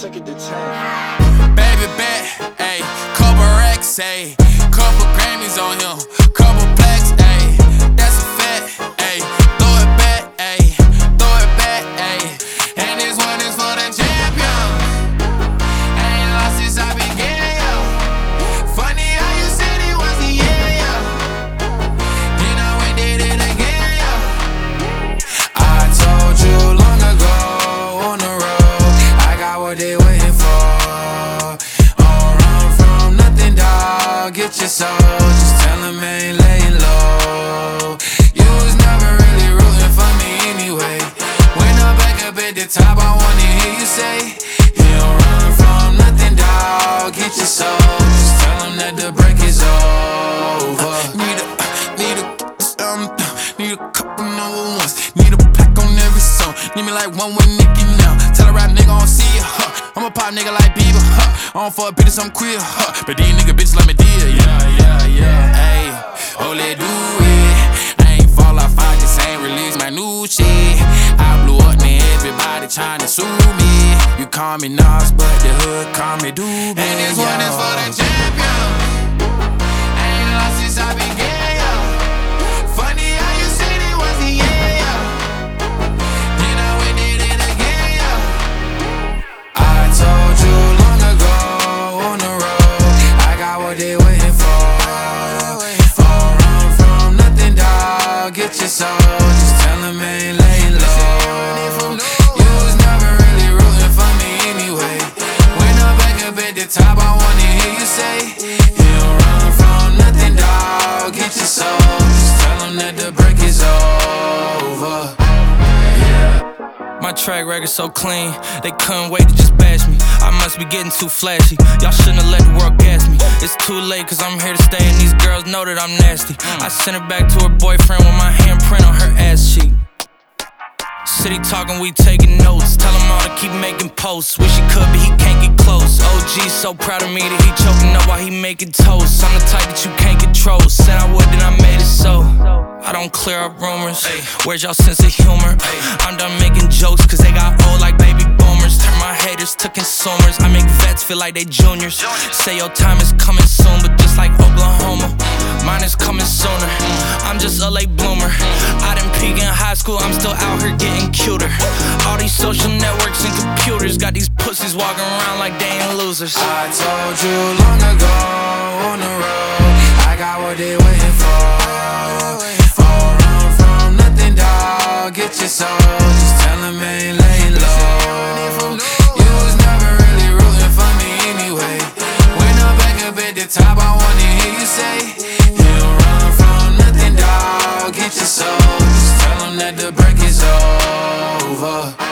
Look at the time. Baby bet, ayy, couple racks, ayy, couple Grammys on him, couple plaques, ayy, that's a fact, ayy, throw it back, ayy, throw it back, ayy, and this one is for the champion. Ain't lost since I began, yo. Funny how you said it was the year, yo. You know we did it again, yo. I told you long ago on the road, I got what they waiting for. Get your soul, just tell him I ain't laying low. You was never really rooting for me anyway. When I'm back up at the top, I wanna hear you say, you don't run from nothing, dawg. Get your soul, just tell him that the break is over. Need a couple number ones. Need a pack on every song. Need me like one with Nicki now. Tell a rap nigga I don't see ya, huh. I'm a pop nigga like Bieber, huh. I don't fuck bitches, I'm queer, huh. But these nigga bitches like me dear, yeah. Ayy, oh let do it. I ain't fall off, I just ain't release my new shit. I blew up, now everybody tryna sue me. You call me Nas, but the hood call me Doobie. And this one is for the champion. Ain't lost since I began, yo. Funny how you said it was the year, yo. You know we did it again, yo. I told you long ago on the road, I got what they waiting for. Don't run from nothing, dawg. Get your soul, just tell him I ain't laying low. You was never really rooting for me anyway. When I'm back up at the top, I wanna hear you say, you don't run from nothing, dawg. Get your soul, just tell him that the break is over. My track record so clean, they couldn't wait to just bash me. I must be getting too flashy, y'all shouldn't have let the world gas me. It's too late cause I'm here to stay and these girls know that I'm nasty. I sent her back to her boyfriend with my handprint on her ass cheek. City talking, we taking notes. Tell him all to keep making posts. Wish he could, but he can't get close. OG so proud of me that he choking up while he making toast. I'm the type that you can't control. Said I would, then I made it so. I don't clear up rumors. Where's y'all sense of humor? I'm done making jokes cause they got old like baby boomers. Turn my haters to consumers. I make vets feel like they juniors. Say your time is coming soon, but just like Oklahoma, mine is coming sooner. I'm just a late bloomer. I didn't peak in high school, I'm still out here getting cuter. All these social networks and computers got these pussies walking around like they ain't losers. I told you long ago on the road, I got what they waiting for. Don't run from nothing, dawg. Get your soul, just tell him I ain't laying low. You was never really rooting for me anyway. When I'm back up at the top, I wanna hear you say, you don't run from nothing, dawg. Get your soul, just tell him that the break is over.